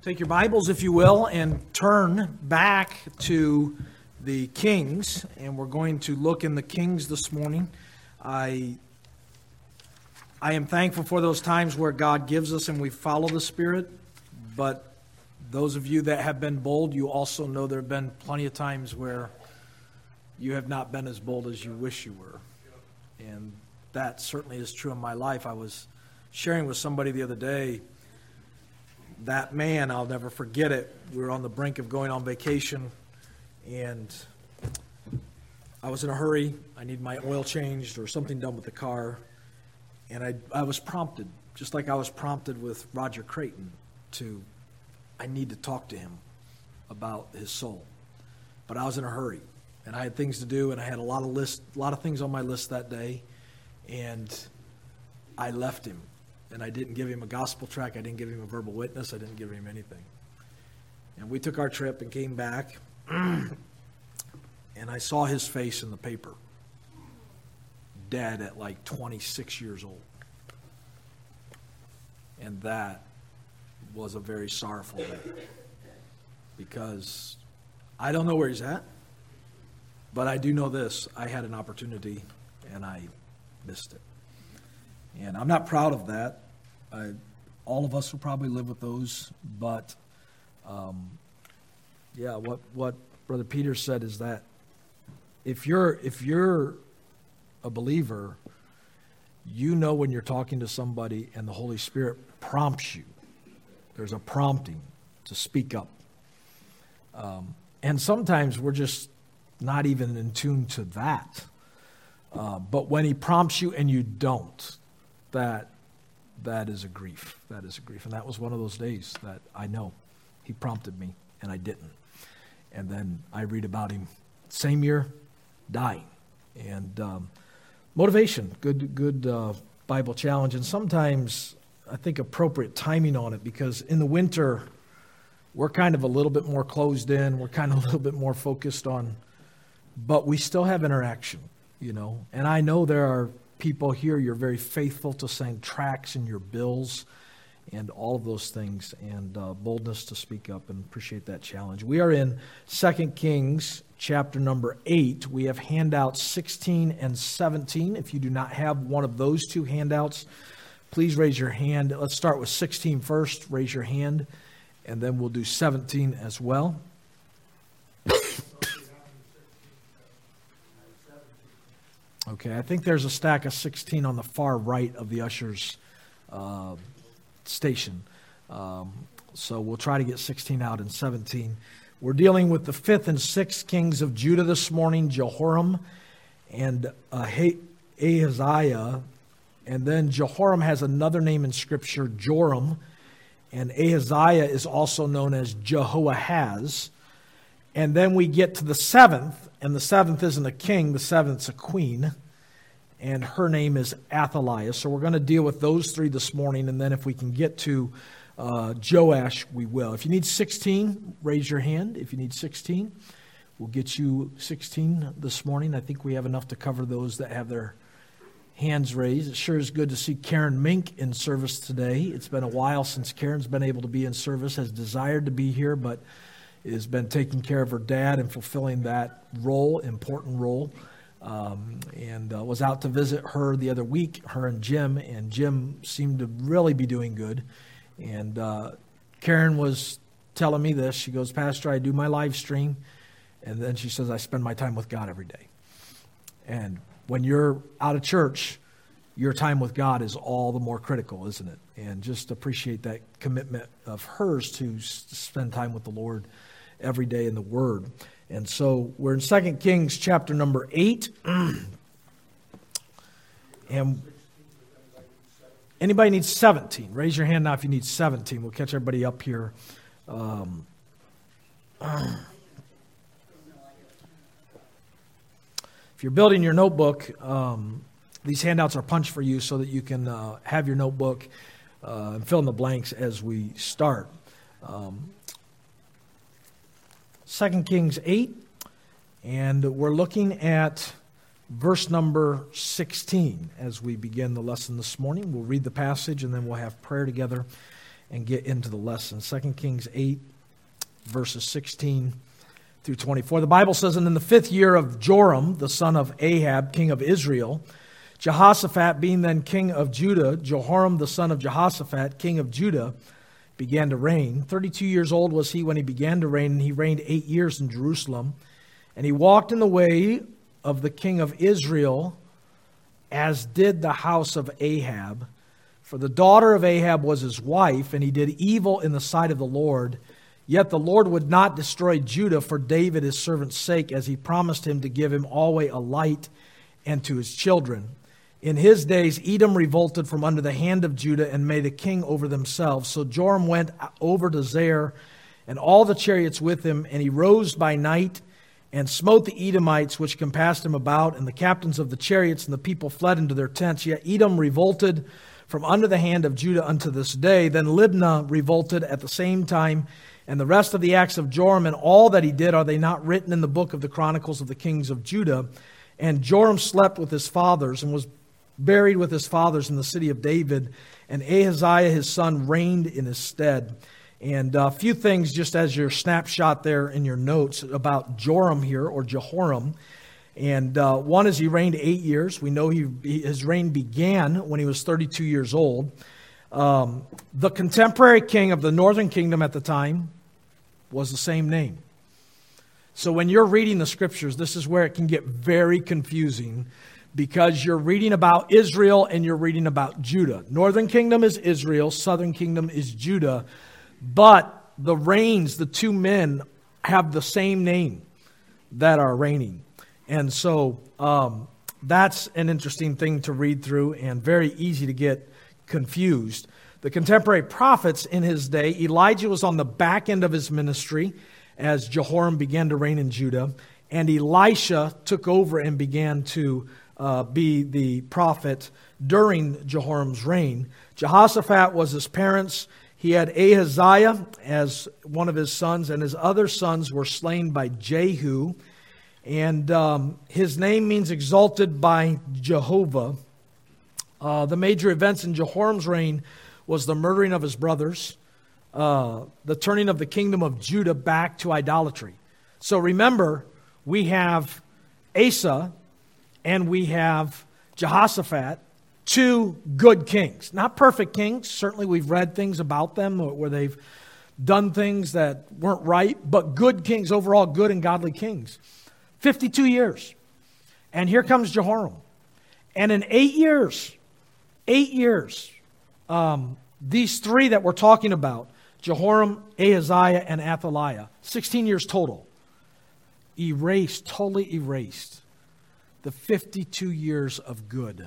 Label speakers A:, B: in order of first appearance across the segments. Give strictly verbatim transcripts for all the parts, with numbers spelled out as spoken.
A: Take your Bibles, if you will, and turn back to the Kings, and we're going to look in the Kings this morning. I I am thankful for those times where God gives us and we follow the Spirit, but those of you that have been bold, you also know there have been plenty of times where you have not been as bold as you wish you were. And that certainly is true in my life. I was sharing with somebody the other day, that man, I'll never forget it. We were on the brink of going on vacation, and I was in a hurry. I need my oil changed or something done with the car. And I, I was prompted, just like I was prompted with Roger Creighton, to, I need to talk to him about his soul. But I was in a hurry, and I had things to do, and I had a lot of list, a lot of things on my list that day, and I left him. And I didn't give him a gospel tract. I didn't give him a verbal witness. I didn't give him anything. And we took our trip and came back, and I saw his face in the paper, dead at like twenty-six years old. And that was a very sorrowful day, because I don't know where he's at, but I do know this: I had an opportunity, and I missed it. And I'm not proud of that. I, all of us will probably live with those, but um, yeah, what what Brother Peter said is that if you're if you're a believer, you know when you're talking to somebody and the Holy Spirit prompts you. There's a prompting to speak up, um, and sometimes we're just not even in tune to that. Uh, but when He prompts you and you don't, that that is a grief. That is a grief. And that was one of those days that I know He prompted me and I didn't. And then I read about him same year dying. And um, motivation, good good uh, Bible challenge. And sometimes I think appropriate timing on it, because in the winter we're kind of a little bit more closed in. We're kind of a little bit more focused on, but we still have interaction, you know. And I know there are people here, you're very faithful to send tracts in your bills and all of those things, and uh, boldness to speak up, and appreciate that challenge. We are in Second Kings chapter number eight. We have handouts sixteen and seventeen. If you do not have one of those two handouts, please raise your hand. Let's start with sixteen first. Raise your hand, and then we'll do seventeen as well. Okay, I think there's a stack of sixteen on the far right of the usher's uh, station. Um, so we'll try to get sixteen out and seventeen. We're dealing with the fifth and sixth kings of Judah this morning, Jehoram and uh, Ahaziah. And then Jehoram has another name in Scripture, Joram. And Ahaziah is also known as Jehoahaz. And then we get to the seventh, and the seventh isn't a king, the seventh's a queen, and her name is Athaliah. So we're going to deal with those three this morning, and then if we can get to uh, Joash, we will. If you need sixteen, raise your hand. If you need sixteen, we'll get you sixteen this morning. I think we have enough to cover those that have their hands raised. It sure is good to see Karen Mink in service today. It's been a while since Karen's been able to be in service, has desired to be here, but has been taking care of her dad and fulfilling that role, important role, um, and uh, was out to visit her the other week, her and Jim, and Jim seemed to really be doing good. And uh, Karen was telling me this. She goes, "Pastor, I do my live stream," and then she says, "I spend my time with God every day." And when you're out of church, your time with God is all the more critical, isn't it? And just appreciate that commitment of hers to spend time with the Lord every day in the Word. And so we're in Second Kings chapter number eight. And anybody needs seventeen? Raise your hand now if you need seventeen. We'll catch everybody up here. Um, if you're building your notebook, um, these handouts are punched for you so that you can uh, have your notebook uh, and fill in the blanks as we start. Um, Second Kings eight, and we're looking at verse number sixteen as we begin the lesson this morning. We'll read the passage and then we'll have prayer together. and get into the lesson. Second Kings eight, verses sixteen through twenty-four. The Bible says, "And in the fifth year of Joram, the son of Ahab, king of Israel, Jehoshaphat being then king of Judah, Jehoram the son of Jehoshaphat, king of Judah, began to reign. Thirty-two years old was he when he began to reign, and he reigned eight years in Jerusalem. And he walked in the way of the king of Israel, as did the house of Ahab. For the daughter of Ahab was his wife, and he did evil in the sight of the Lord. Yet the Lord would not destroy Judah for David his servant's sake, as he promised him to give him always a light and to his children. In his days Edom revolted from under the hand of Judah and made a king over themselves. So Joram went over to Zair, and all the chariots with him, and he rose by night and smote the Edomites which compassed him about, and the captains of the chariots, and the people fled into their tents. Yet Edom revolted from under the hand of Judah unto this day. Then Libnah revolted at the same time, and the rest of the acts of Joram and all that he did, are they not written in the book of the Chronicles of the kings of Judah? And Joram slept with his fathers, and was buried with his fathers in the city of David, and Ahaziah his son reigned in his stead." And a few things just as your snapshot there in your notes about Joram here, or Jehoram. And uh, one is he reigned eight years. We know he, his reign began when he was thirty-two years old. Um, the contemporary king of the northern kingdom at the time was the same name. So when you're reading the scriptures, this is where it can get very confusing, because you're reading about Israel and you're reading about Judah. Northern kingdom is Israel, southern kingdom is Judah. But the reigns, the two men, have the same name that are reigning. And so um, that's an interesting thing to read through, and very easy to get confused. The contemporary prophets in his day, Elijah was on the back end of his ministry as Jehoram began to reign in Judah, and Elisha took over and began to uh, be the prophet during Jehoram's reign. Jehoshaphat was his parents. He had Ahaziah as one of his sons, and his other sons were slain by Jehu. And um, his name means exalted by Jehovah. Uh, the major events in Jehoram's reign was the murdering of his brothers, uh, the turning of the kingdom of Judah back to idolatry. So remember, we have Asa and we have Jehoshaphat, two good kings. Not perfect kings. Certainly we've read things about them where they've done things that weren't right, but good kings, overall good and godly kings. fifty-two years. And here comes Jehoram. And in eight years, eight years, um, these three that we're talking about, Jehoram, Ahaziah, and Athaliah, sixteen years total, erased, totally erased the fifty-two years of good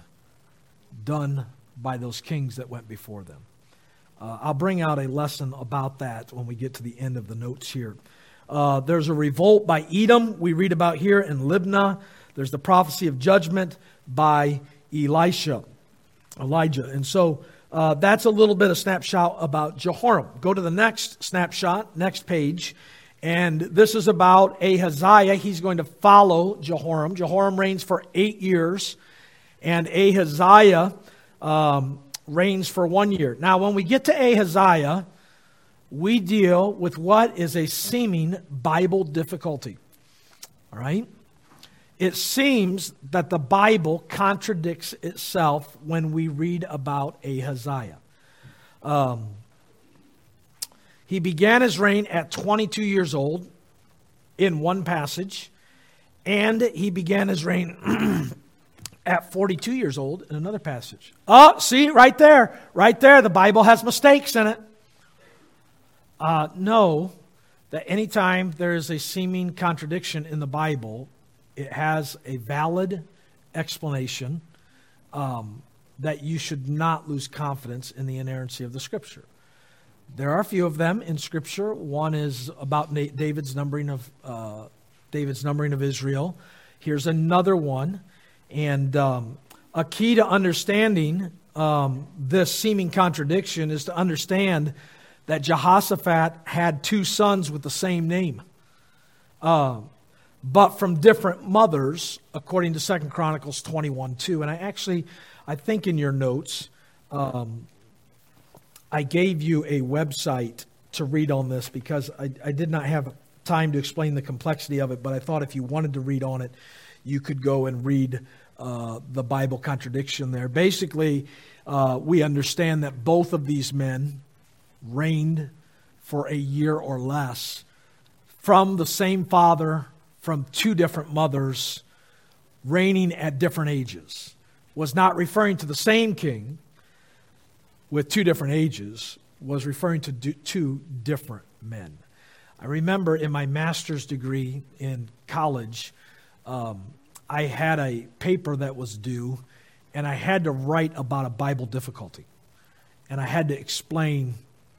A: done by those kings that went before them. Uh, I'll bring out a lesson about that when we get to the end of the notes here. Uh, there's a revolt by Edom we read about here in Libnah. There's the prophecy of judgment by Elisha, Elijah. And so uh, that's a little bit of snapshot about Jehoram. Go to the next snapshot, next page. And this is about Ahaziah. He's going to follow Jehoram. Jehoram reigns for eight years. And Ahaziah um, reigns for one year. Now, when we get to Ahaziah, we deal with what is a seeming Bible difficulty. All right? It seems that the Bible contradicts itself when we read about Ahaziah. Um, he began his reign at twenty-two years old in one passage, and he began his reign at forty-two years old in another passage. Oh, see, right there, right there, the Bible has mistakes in it. Uh, know that anytime there is a seeming contradiction in the Bible, it has a valid explanation um, that you should not lose confidence in the inerrancy of the Scripture. There are a few of them in Scripture. One is about David's numbering of uh, David's numbering of Israel. Here's another one, and um, a key to understanding um, this seeming contradiction is to understand that Jehoshaphat had two sons with the same name, uh, but from different mothers, according to Second Chronicles twenty-one two. And I actually, I think in your notes, um, I gave you a website to read on this because I, I did not have time to explain the complexity of it, but I thought if you wanted to read on it, you could go and read uh, the Bible contradiction there. Basically, uh, we understand that both of these men reigned for a year or less from the same father, from two different mothers, reigning at different ages. Was not referring to the same king with two different ages, was referring to do, two different men. I remember in my master's degree in college, um, I had a paper that was due, and I had to write about a Bible difficulty. And I had to explain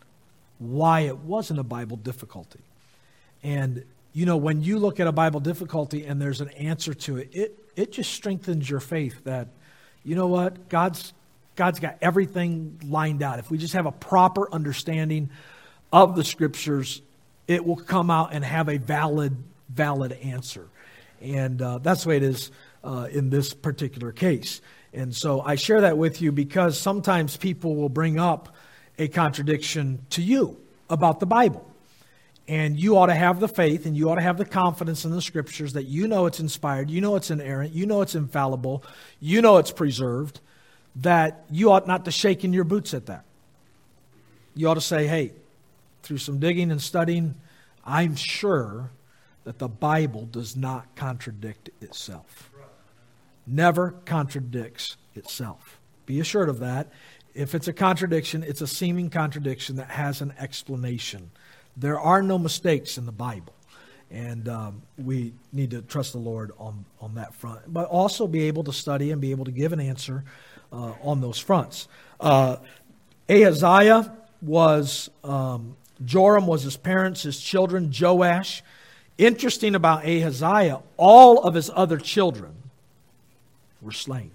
A: why it wasn't a Bible difficulty. And, you know, when you look at a Bible difficulty and there's an answer to it, it, it just strengthens your faith that, you know what, God's God's got everything lined out. If we just have a proper understanding of the Scriptures, it will come out and have a valid, valid answer. And uh, that's the way it is uh, in this particular case. And so I share that with you because sometimes people will bring up a contradiction to you about the Bible. And you ought to have the faith and you ought to have the confidence in the Scriptures that you know it's inspired, you know it's inerrant, you know it's infallible, you know it's preserved, that you ought not to shake in your boots at that. You ought to say, hey, through some digging and studying, I'm sure that the Bible does not contradict itself. Never contradicts itself. Be assured of that. If it's a contradiction, it's a seeming contradiction that has an explanation. There are no mistakes in the Bible. And um, we need to trust the Lord on, on that front. But also be able to study and be able to give an answer uh, on those fronts. Uh, Ahaziah was, um, Joram was his parents, his children, Joash. Interesting about Ahaziah, all of his other children were slain.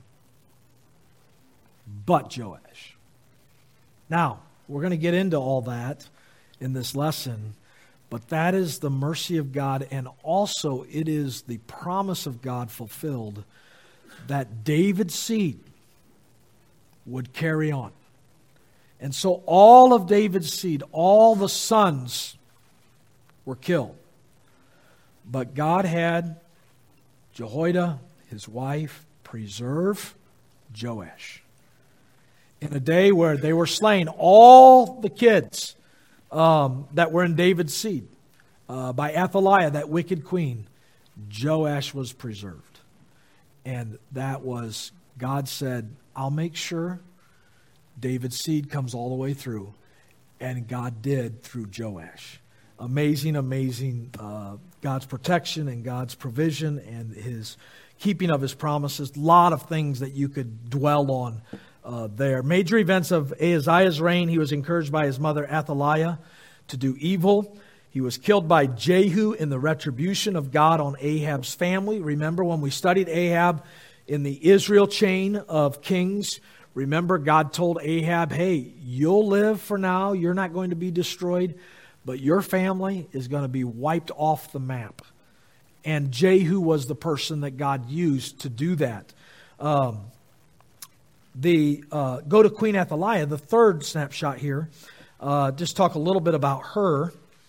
A: But Joash. Now, we're going to get into all that in this lesson. But that is the mercy of God, and also it is the promise of God fulfilled that David's seed would carry on. And so all of David's seed, all the sons were killed. But God had Jehoiada, his wife, preserve Joash. In a day where they were slain, all the kids Um, that were in David's seed uh, by Athaliah, that wicked queen, Joash was preserved. And that was, God said, I'll make sure David's seed comes all the way through. And God did through Joash. Amazing, amazing uh, God's protection and God's provision and His keeping of His promises. A lot of things that you could dwell on Uh, there. Major events of Ahaziah's reign. He was encouraged by his mother Athaliah to do evil. He was killed by Jehu in the retribution of God on Ahab's family. Remember when we studied Ahab in the Israel chain of kings, remember God told Ahab, hey, you'll live for now. You're not going to be destroyed, but your family is going to be wiped off the map. And Jehu was the person that God used to do that. Um, The uh, go to Queen Athaliah, the third snapshot here. Uh, just talk a little bit about her.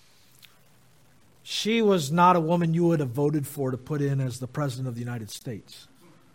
A: She was not a woman you would have voted for to put in as the President of the United States.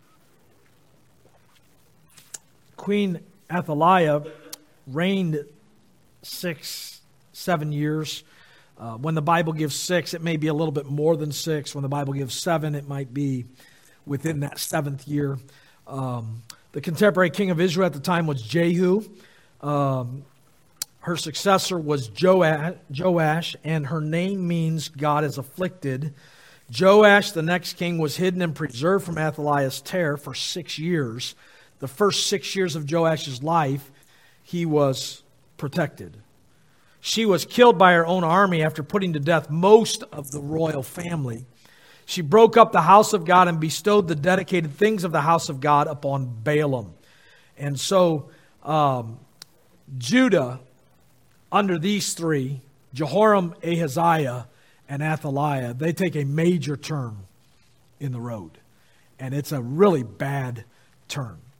A: Queen Athaliah reigned six, seven years. Uh, when the Bible gives six, it may be a little bit more than six. When the Bible gives seven, it might be within that seventh year. Um, The contemporary king of Israel at the time was Jehu. Um, her successor was Joash, Joash, and her name means God is afflicted. Joash, the next king, was hidden and preserved from Athaliah's terror for six years. The first six years of Joash's life, he was protected. She was killed by her own army after putting to death most of the royal family. She broke up the house of God and bestowed the dedicated things of the house of God upon Balaam. And so um, Judah, under these three, Jehoram, Ahaziah, and Athaliah, they take a major turn in the road. And it's a really bad turn.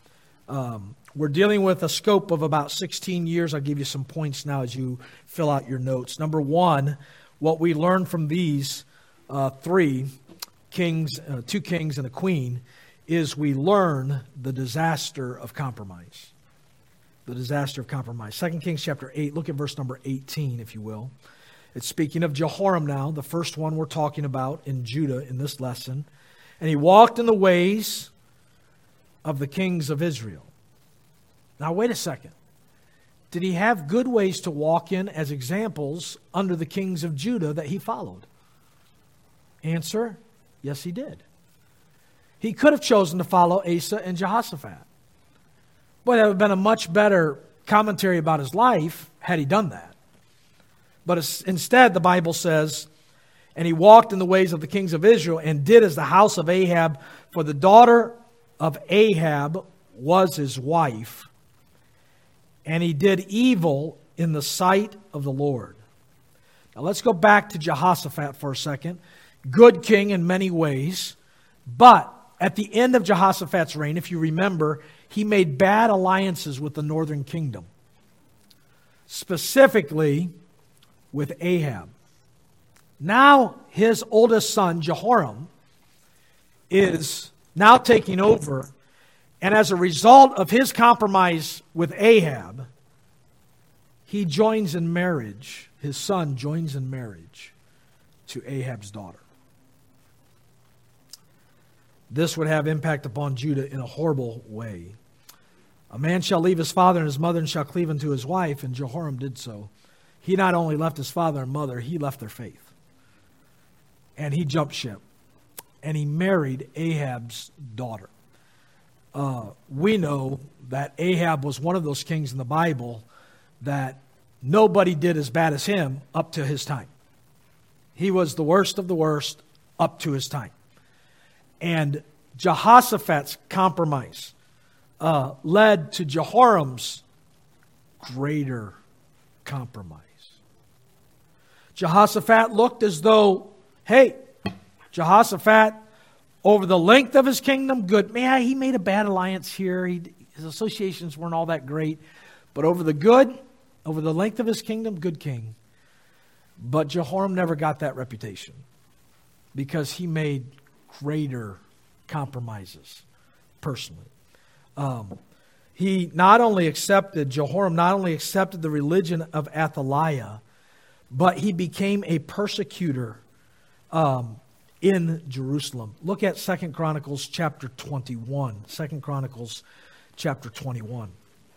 A: Um, we're dealing with a scope of about sixteen years. I'll give you some points now as you fill out your notes. Number one, what we learn from these uh, three kings, uh, two kings and a queen, is we learn the disaster of compromise. The disaster of compromise. Second Kings chapter eight, look at verse number eighteen, if you will. It's speaking of Jehoram now, the first one we're talking about in Judah in this lesson. And he walked in the ways of the kings of Israel. Now, wait a second. Did he have good ways to walk in as examples under the kings of Judah that he followed? Answer, yes, he did. He could have chosen to follow Asa and Jehoshaphat. But it would have been a much better commentary about his life had he done that. But instead, the Bible says, and he walked in the ways of the kings of Israel and did as the house of Ahab, for the daughter of Ahab was his wife, and he did evil in the sight of the Lord. Now let's go back to Jehoshaphat for a second. Good king in many ways, but at the end of Jehoshaphat's reign, if you remember, he made bad alliances with the northern kingdom, specifically with Ahab. Now his oldest son, Jehoram, is now taking over, and as a result of his compromise with Ahab, he joins in marriage, his son joins in marriage to Ahab's daughter. This would have impact upon Judah in a horrible way. A man shall leave his father and his mother and shall cleave unto his wife, and Jehoram did so. He not only left his father and mother, he left their faith. And he jumped ship. And he married Ahab's daughter. Uh, we know that Ahab was one of those kings in the Bible that nobody did as bad as him up to his time. He was the worst of the worst up to his time. And Jehoshaphat's compromise uh, led to Jehoram's greater compromise. Jehoshaphat looked as though, hey, Jehoshaphat, over the length of his kingdom, good. Man, he made a bad alliance here. He, his associations weren't all that great. But over the good, over the length of his kingdom, good king. But Jehoram never got that reputation because he made greater compromises personally. Um, he not only accepted, Jehoram not only accepted the religion of Athaliah, but he became a persecutor um, in Jerusalem. Look at Second Chronicles chapter twenty-one. Second Chronicles chapter twenty-one.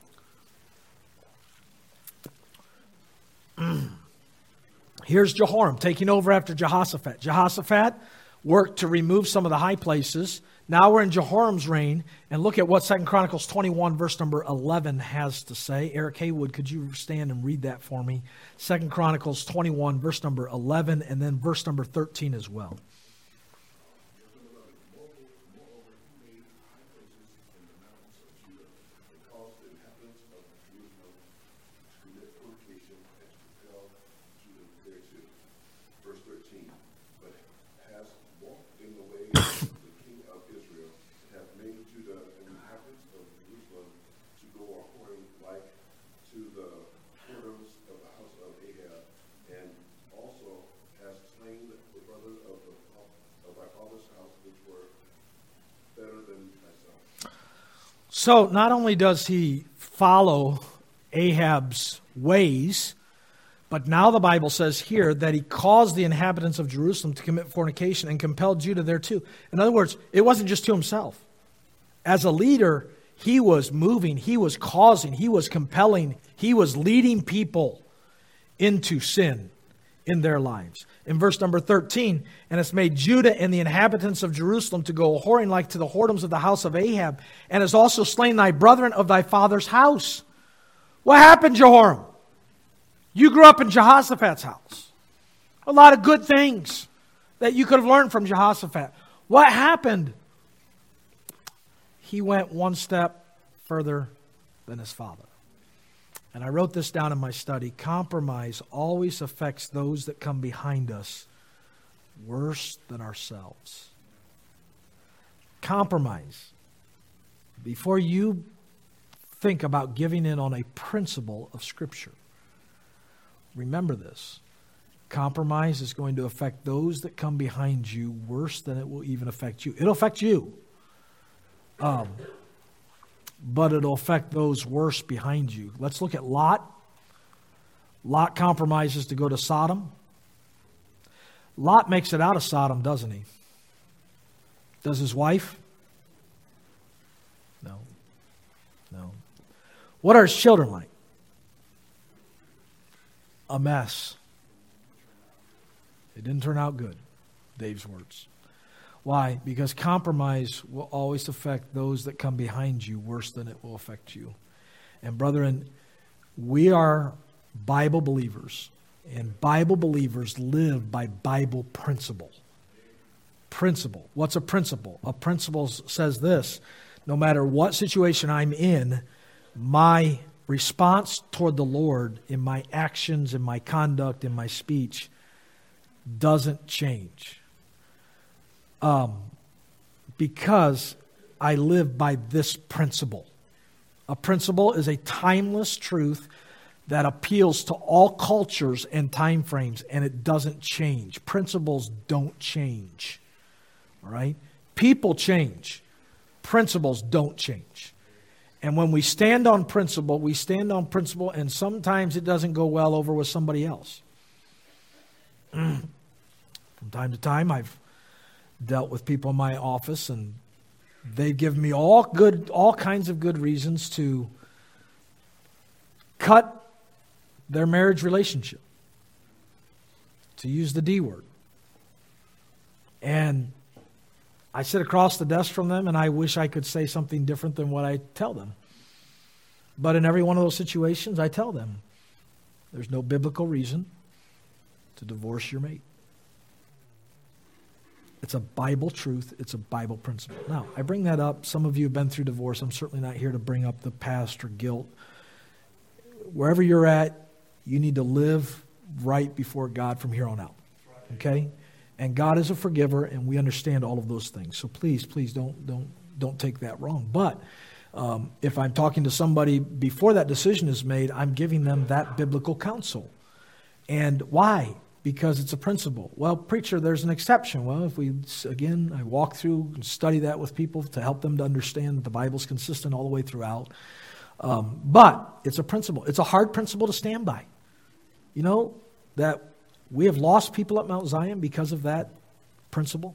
A: Here's Jehoram taking over after Jehoshaphat. Jehoshaphat worked to remove some of the high places. Now we're in Jehoram's reign, and look at what Second Chronicles twenty-one, verse number eleven has to say. Eric Haywood, could you stand and read that for me? Second Chronicles twenty-one, verse number eleven, and then verse number thirteen as well. So not only does he follow Ahab's ways, but now the Bible says here that he caused the inhabitants of Jerusalem to commit fornication and compelled Judah thereto. In other words, it wasn't just to himself. As a leader, he was moving, he was causing, he was compelling, he was leading people into sin in their lives. In verse number thirteen, and it's made Judah and the inhabitants of Jerusalem to go whoring like to the whoredoms of the house of Ahab, and has also slain thy brethren of thy father's house. What happened, Jehoram? You grew up in Jehoshaphat's house. A lot of good things that you could have learned from Jehoshaphat. What happened? He went one step further than his father. And I wrote this down in my study. Compromise always affects those that come behind us worse than ourselves. Compromise. Before you think about giving in on a principle of Scripture. Remember this. Compromise is going to affect those that come behind you worse than it will even affect you. It'll affect you. Um, but it'll affect those worse behind you. Let's look at Lot. Lot compromises to go to Sodom. Lot makes it out of Sodom, doesn't he? Does his wife? No. No. What are his children like? A mess. It didn't turn out good, Dave's words. Why? Because compromise will always affect those that come behind you worse than it will affect you. And brethren, we are Bible believers, and Bible believers live by Bible principle. Principle. What's a principle? A principle says this: no matter what situation I'm in, my response toward the Lord in my actions, in my conduct, in my speech doesn't change. Um, because I live by this principle. A principle is a timeless truth that appeals to all cultures and time frames, and it doesn't change. Principles don't change. All right? People change. Principles don't change. And when we stand on principle, we stand on principle, and sometimes it doesn't go well over with somebody else. From time to time, I've dealt with people in my office, and they give me all good, all kinds of good reasons to cut their marriage relationship, to use the D word. And I sit across the desk from them, and I wish I could say something different than what I tell them. But in every one of those situations, I tell them, there's no biblical reason to divorce your mate. It's a Bible truth. It's a Bible principle. Now, I bring that up. Some of you have been through divorce. I'm certainly not here to bring up the past or guilt. Wherever you're at, you need to live right before God from here on out. Okay? And God is a forgiver, and we understand all of those things. So please, please don't don't don't take that wrong. But um, if I'm talking to somebody before that decision is made, I'm giving them that biblical counsel. And why? Because it's a principle. Well, preacher, there's an exception. Well, if we, again, I walk through and study that with people to help them to understand that the Bible's consistent all the way throughout. Um, but it's a principle. It's a hard principle to stand by. You know, that we have lost people at Mount Zion because of that principle.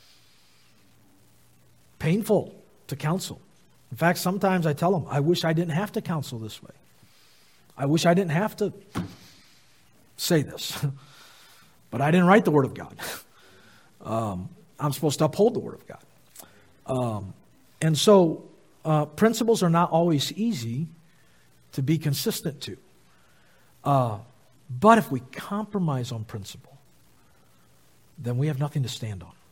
A: Painful to counsel. In fact, sometimes I tell them, I wish I didn't have to counsel this way. I wish I didn't have to say this. But I didn't write the Word of God. Um, I'm supposed to uphold the Word of God. Um, and so uh, principles are not always easy to be consistent to. Uh, but if we compromise on principle, then we have nothing to stand on.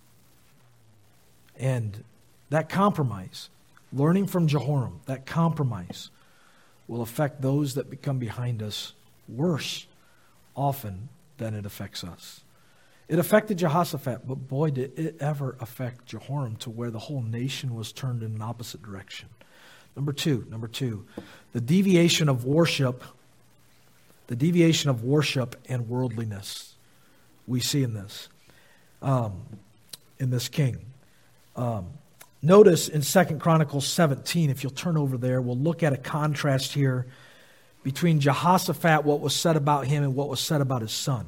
A: And that compromise, learning from Jehoram, that compromise will affect those that become behind us worse often than it affects us. It affected Jehoshaphat, but boy, did it ever affect Jehoram to where the whole nation was turned in an opposite direction. Number two, number two, the deviation of worship, the deviation of worship and worldliness we see in this, um, in this king. Um, notice in Second Chronicles seventeen, if you'll turn over there, we'll look at a contrast here between Jehoshaphat, what was said about him, and what was said about his son.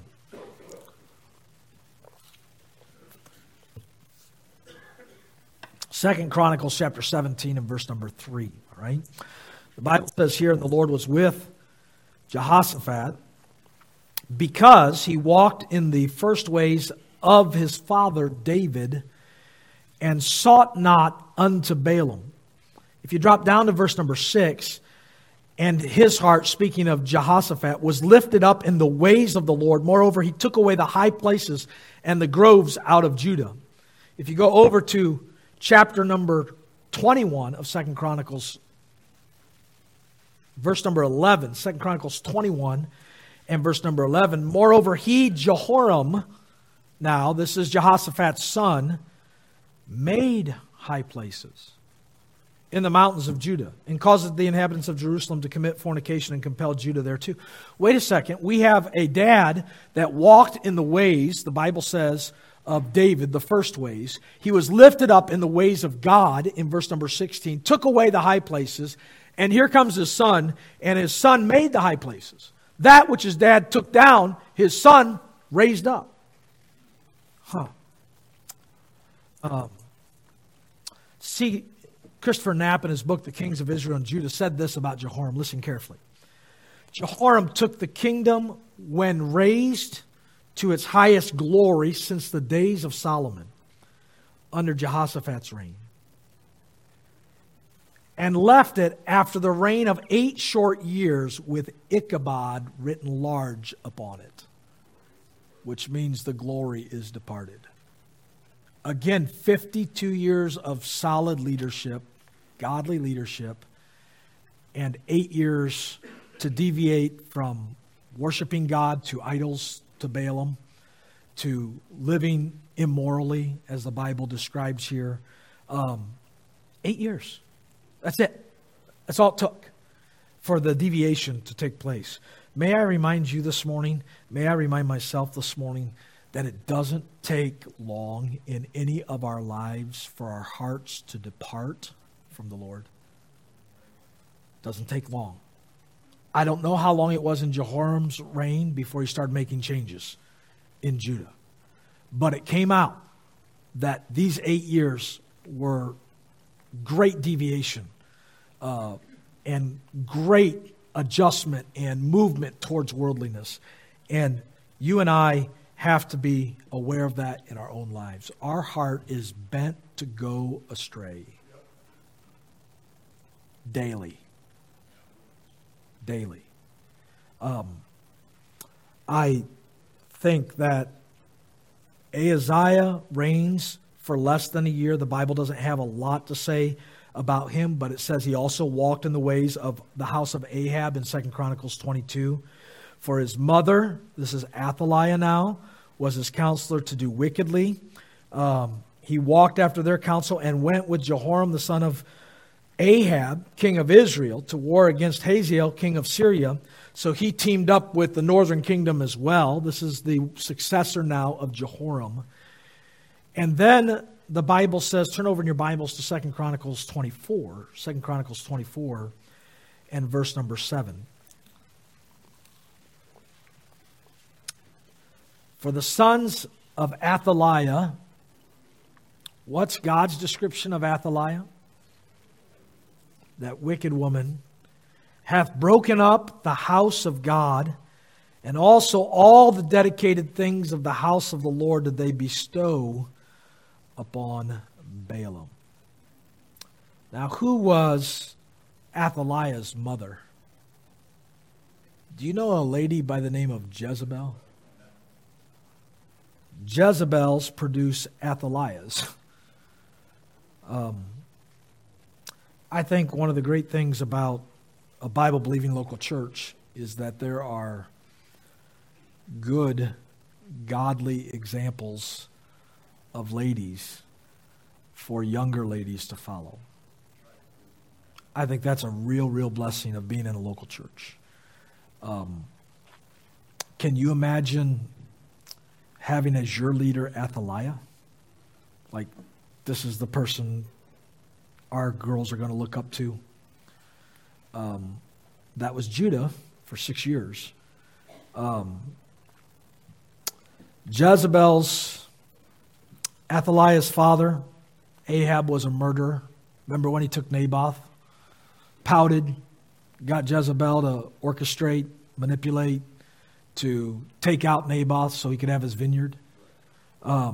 A: Second Chronicles chapter seventeen and verse number three. All right? The Bible says here, and the Lord was with Jehoshaphat because he walked in the first ways of his father David and sought not unto Balaam. If you drop down to verse number six, and his heart, speaking of Jehoshaphat, was lifted up in the ways of the Lord. Moreover, he took away the high places and the groves out of Judah. If you go over to chapter number twenty-one of Second Chronicles, verse number eleven, Second Chronicles twenty-one and verse number eleven. Moreover, he, Jehoram, now this is Jehoshaphat's son, made high places in the mountains of Judah, and caused the inhabitants of Jerusalem to commit fornication and compelled Judah thereto. Wait a second. We have a dad that walked in the ways, the Bible says, of David, the first ways. He was lifted up in the ways of God in verse number sixteen, took away the high places, and here comes his son, and his son made the high places. That which his dad took down, his son raised up. Huh. Um, see, Christopher Knapp, in his book, The Kings of Israel and Judah, said this about Jehoram. Listen carefully. Jehoram took the kingdom when raised to its highest glory since the days of Solomon, under Jehoshaphat's reign, and left it after the reign of eight short years with Ichabod written large upon it, which means the glory is departed. Again, fifty-two years of solid leadership, godly leadership, and eight years to deviate from worshiping God to idols, to Balaam, to living immorally, as the Bible describes here. Um, eight years. That's it. That's all it took for the deviation to take place. May I remind you this morning, may I remind myself this morning, that it doesn't take long in any of our lives for our hearts to depart from the Lord. It doesn't take long. I don't know how long it was in Jehoram's reign before he started making changes in Judah. But it came out that these eight years were great deviation uh, and great adjustment and movement towards worldliness. And you and I have to be aware of that in our own lives. Our heart is bent to go astray. Daily. Daily. Um, I think that Ahaziah reigns for less than a year. The Bible doesn't have a lot to say about him, but it says he also walked in the ways of the house of Ahab in Second Chronicles twenty-two. For his mother, this is Athaliah now, was his counselor to do wickedly. Um, he walked after their counsel and went with Jehoram, the son of Ahab, king of Israel, to war against Hazael, king of Syria. So he teamed up with the northern kingdom as well. This is the successor now of Jehoram. And then the Bible says, turn over in your Bibles to Second Chronicles twenty-four. Second Chronicles twenty-four and verse number seven. For the sons of Athaliah, what's God's description of Athaliah? That wicked woman hath broken up the house of God, and also all the dedicated things of the house of the Lord did they bestow upon Balaam. Now, who was Athaliah's mother? Do you know a lady by the name of Jezebel? Jezebels produce Athaliahs. Um, I think one of the great things about a Bible-believing local church is that there are good, godly examples of ladies for younger ladies to follow. I think that's a real, real blessing of being in a local church. Um, can you imagine having as your leader Athaliah? Like, this is the person our girls are going to look up to. Um, that was Judah for six years. Um, Jezebel's, Athaliah's father, Ahab, was a murderer. Remember when he took Naboth? Pouted, got Jezebel to orchestrate, manipulate, to take out Naboth so he could have his vineyard. Um,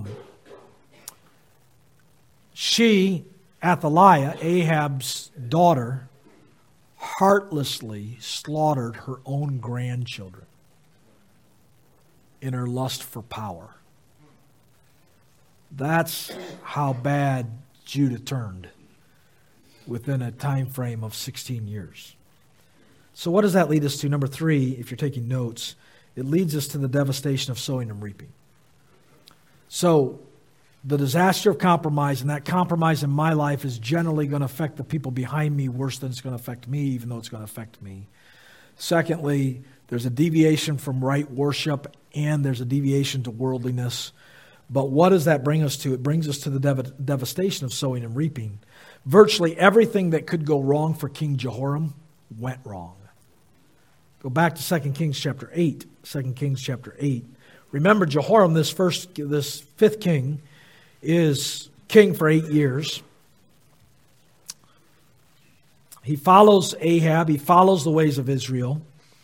A: she, Athaliah, Ahab's daughter, heartlessly slaughtered her own grandchildren in her lust for power. That's how bad Judah turned within a time frame of sixteen years. So what does that lead us to? Number three, if you're taking notes, it leads us to the devastation of sowing and reaping. So the disaster of compromise, and that compromise in my life is generally going to affect the people behind me worse than it's going to affect me, even though it's going to affect me. Secondly, there's a deviation from right worship, and there's a deviation to worldliness. But what does that bring us to? It brings us to the dev- devastation of sowing and reaping. Virtually everything that could go wrong for King Jehoram went wrong. Go back to Second Kings chapter eight. Second Kings chapter eight. Remember, Jehoram, this first, this fifth king, is king for eight years. He follows Ahab. He follows the ways of Israel.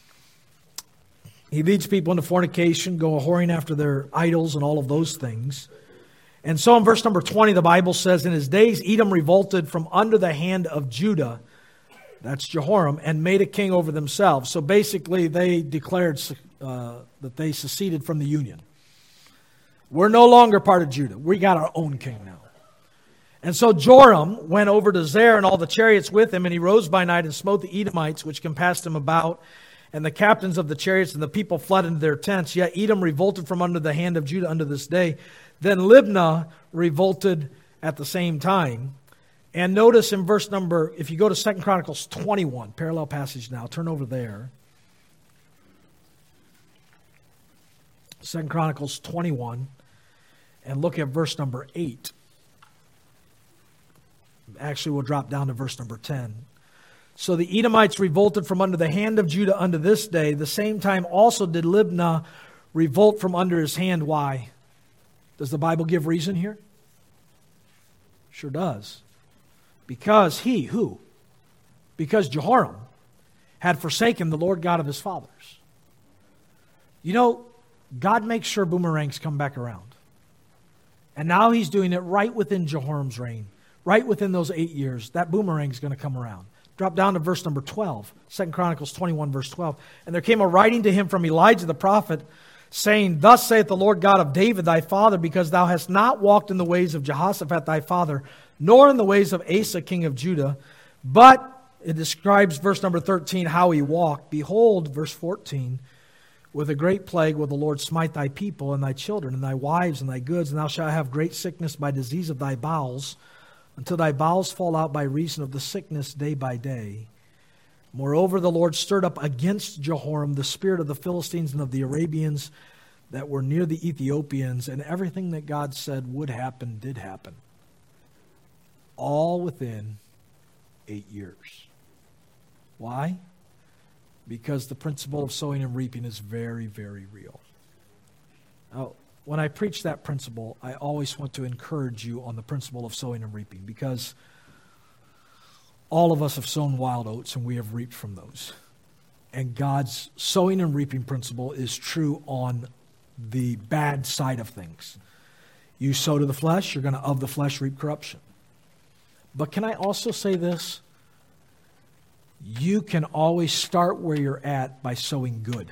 A: He leads people into fornication, go whoring after their idols and all of those things. And so in verse number twenty, the Bible says, in his days Edom revolted from under the hand of Judah, that's Jehoram, and made a king over themselves. So basically they declared uh, that they seceded from the union. We're no longer part of Judah. We got our own king now. And so Joram went over to Zair and all the chariots with him, and he rose by night and smote the Edomites, which compassed him about, and the captains of the chariots, and the people fled into their tents. Yet Edom revolted from under the hand of Judah unto this day. Then Libnah revolted at the same time. And notice in verse number, if you go to Second Chronicles twenty-one, parallel passage now, turn over there. Second Chronicles twenty-one, and look at verse number eight. Actually, we'll drop down to verse number ten. So the Edomites revolted from under the hand of Judah unto this day. The same time also did Libnah revolt from under his hand. Why? Does the Bible give reason here? Sure does. Because he, who? Because Jehoram had forsaken the Lord God of his fathers. You know, God makes sure boomerangs come back around. And now he's doing it right within Jehoram's reign. Right within those eight years, that boomerang is going to come around. Drop down to verse number twelve. Second Chronicles twenty-one, verse twelve. And there came a writing to him from Elijah the prophet, saying, Thus saith the Lord God of David thy father, because thou hast not walked in the ways of Jehoshaphat thy father, nor in the ways of Asa king of Judah. But it describes, verse number thirteen, how he walked. Behold, verse fourteen, with a great plague will the Lord smite thy people and thy children and thy wives and thy goods, and thou shalt have great sickness by disease of thy bowels, until thy bowels fall out by reason of the sickness day by day. Moreover, the Lord stirred up against Jehoram the spirit of the Philistines and of the Arabians that were near the Ethiopians, and everything that God said would happen did happen. All within eight years. Why? Because the principle of sowing and reaping is very, very real. Now, when I preach that principle, I always want to encourage you on the principle of sowing and reaping, because all of us have sown wild oats and we have reaped from those. And God's sowing and reaping principle is true on the bad side of things. You sow to the flesh, you're going to of the flesh reap corruption. But can I also say this? You can always start where you're at by sowing good.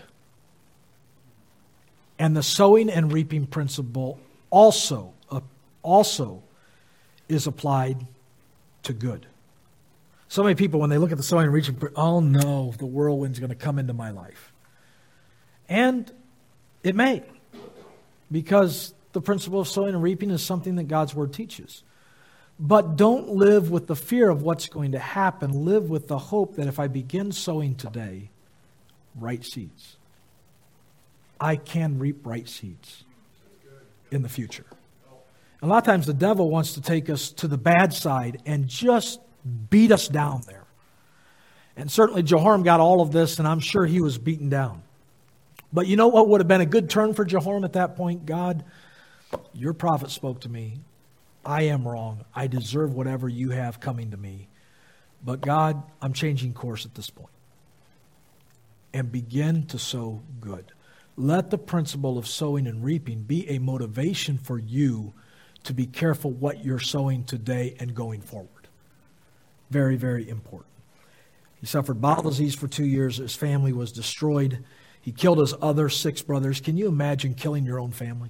A: And the sowing and reaping principle also, uh, also is applied to good. So many people, when they look at the sowing and reaping, oh no, the whirlwind's going to come into my life. And it may, because the principle of sowing and reaping is something that God's Word teaches. But don't live with the fear of what's going to happen. Live with the hope that if I begin sowing today, right seeds, I can reap right seeds in the future. A lot of times the devil wants to take us to the bad side and just beat us down there. And certainly Jehoram got all of this, and I'm sure he was beaten down. But you know what would have been a good turn for Jehoram at that point? God, your prophet spoke to me. I am wrong. I deserve whatever you have coming to me. But God, I'm changing course at this point. And begin to sow good. Let the principle of sowing and reaping be a motivation for you to be careful what you're sowing today and going forward. Very, very important. He suffered bowel disease for two years. His family was destroyed. He killed his other six brothers. Can you imagine killing your own family?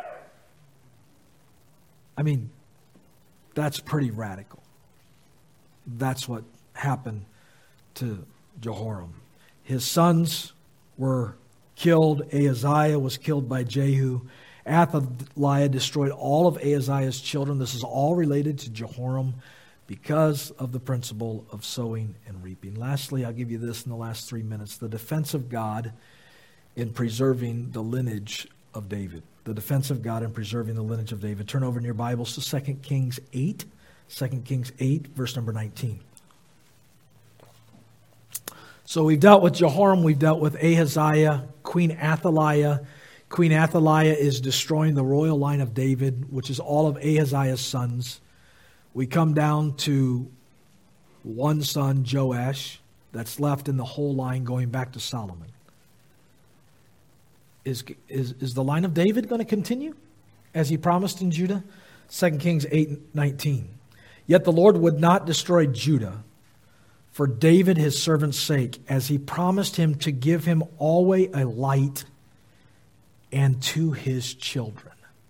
A: I mean, that's pretty radical. That's what happened to Jehoram. His sons were killed. Ahaziah was killed by Jehu. Athaliah destroyed all of Ahaziah's children. This is all related to Jehoram because of the principle of sowing and reaping. Lastly, I'll give you this in the last three minutes. The defense of God in preserving the lineage of David. The defense of God in preserving the lineage of David. Turn over in your Bibles to Second Kings eight. Second Kings eight, verse number nineteen. So we've dealt with Jehoram, we've dealt with Ahaziah, Queen Athaliah. Queen Athaliah is destroying the royal line of David, which is all of Ahaziah's sons. We come down to one son, Joash, that's left in the whole line going back to Solomon. Is, is, is the line of David going to continue as he promised in Judah? Second Kings eight nineteen. Yet the Lord would not destroy Judah for David his servant's sake, as he promised him to give him always a light and to his children.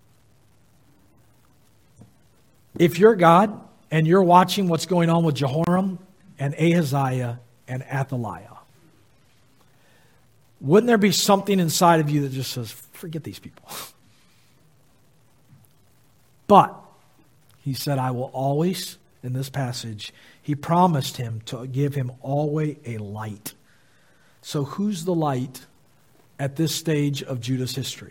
A: If you're God and you're watching what's going on with Jehoram and Ahaziah and Athaliah, wouldn't there be something inside of you that just says, forget these people? But he said, I will always, in this passage, he promised him to give him always a light. So who's the light at this stage of Judah's history?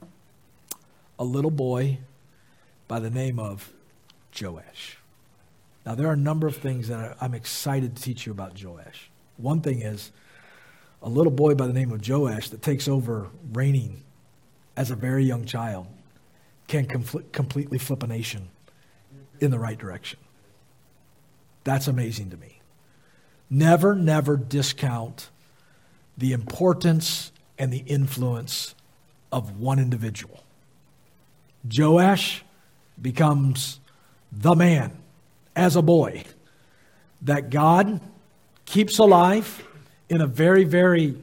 A: A little boy by the name of Joash. Now, there are a number of things that I'm excited to teach you about Joash. One thing is, a little boy by the name of Joash that takes over reigning as a very young child can compl- completely flip a nation in the right direction. That's amazing to me. Never, never discount the importance and the influence of one individual. Joash becomes the man as a boy that God keeps alive in a very, very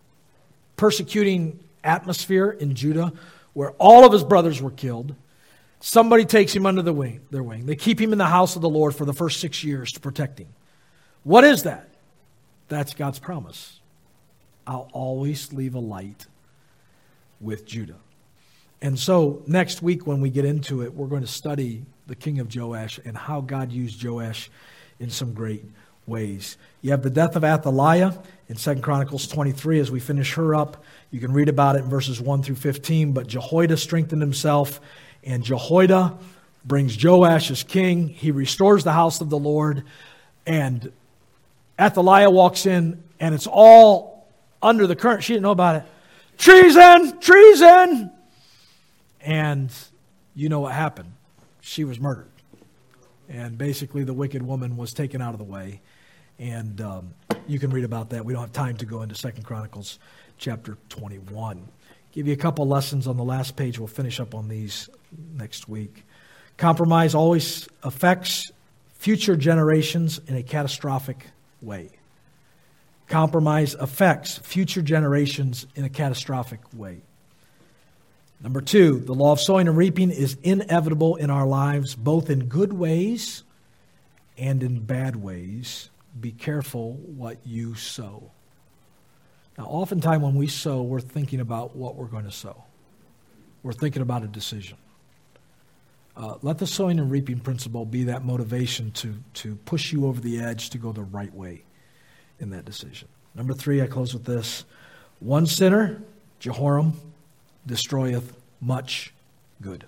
A: persecuting atmosphere in Judah where all of his brothers were killed. Somebody takes him under the wing, their wing. They keep him in the house of the Lord for the first six years to protect him. What is that? That's God's promise. I'll always leave a light with Judah. And so next week when we get into it, we're going to study the king of Joash and how God used Joash in some great ways. You have the death of Athaliah in Second Chronicles twenty-three. As we finish her up, you can read about it in verses one through fifteen. But Jehoiada strengthened himself, and Jehoiada brings Joash as king. He restores the house of the Lord, and Athaliah walks in, and it's all under the current. She didn't know about it. Treason! Treason! And you know what happened. She was murdered. And basically the wicked woman was taken out of the way. And um, you can read about that. We don't have time to go into Second Chronicles chapter twenty-one. Give you a couple lessons on the last page. We'll finish up on these next week. Compromise always affects future generations in a catastrophic way. Compromise affects future generations in a catastrophic way. Number two, the law of sowing and reaping is inevitable in our lives, both in good ways and in bad ways. Be careful what you sow. Now, oftentimes when we sow, we're thinking about what we're going to sow. We're thinking about a decision. Uh, let the sowing and reaping principle be that motivation to, to push you over the edge to go the right way in that decision. Number three, I close with this. One sinner, Jehoram, destroyeth much good.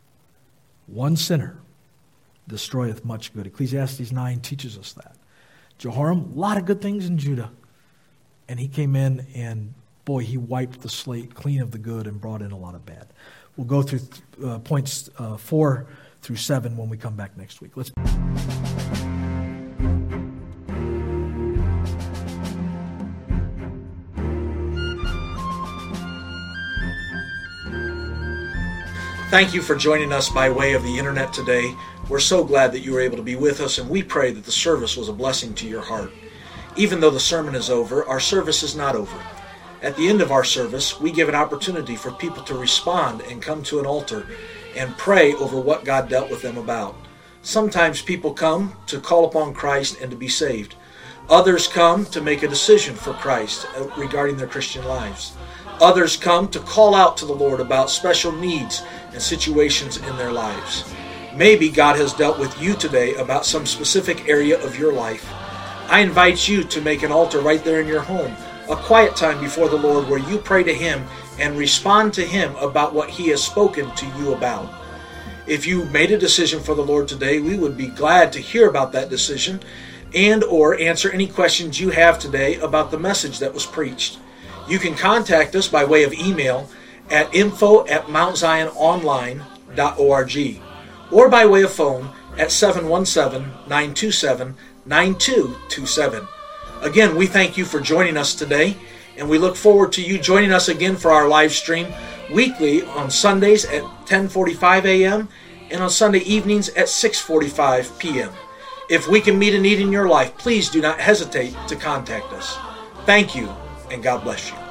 A: One sinner destroyeth much good. Ecclesiastes nine teaches us that. Jehoram, a lot of good things in Judah. And he came in and, boy, he wiped the slate clean of the good and brought in a lot of bad. We'll go through uh, points uh, four through seven when we come back next week. Let's.
B: Thank you for joining us by way of the internet today. We're so glad that you were able to be with us, and we pray that the service was a blessing to your heart. Even though the sermon is over, our service is not over. At the end of our service, we give an opportunity for people to respond and come to an altar and pray over what God dealt with them about. Sometimes people come to call upon Christ and to be saved. Others come to make a decision for Christ regarding their Christian lives. Others come to call out to the Lord about special needs and situations in their lives. Maybe God has dealt with you today about some specific area of your life. I invite you to make an altar right there in your home, a quiet time before the Lord where you pray to Him and respond to Him about what He has spoken to you about. If you made a decision for the Lord today, we would be glad to hear about that decision and or answer any questions you have today about the message that was preached. You can contact us by way of email at info at mount zion online dot org or by way of phone at seven one seven, nine two seven, nine two two seven. Again, we thank you for joining us today, and we look forward to you joining us again for our live stream weekly on Sundays at ten forty-five a.m. and on Sunday evenings at six forty-five p.m. If we can meet a need in your life, please do not hesitate to contact us. Thank you, and God bless you.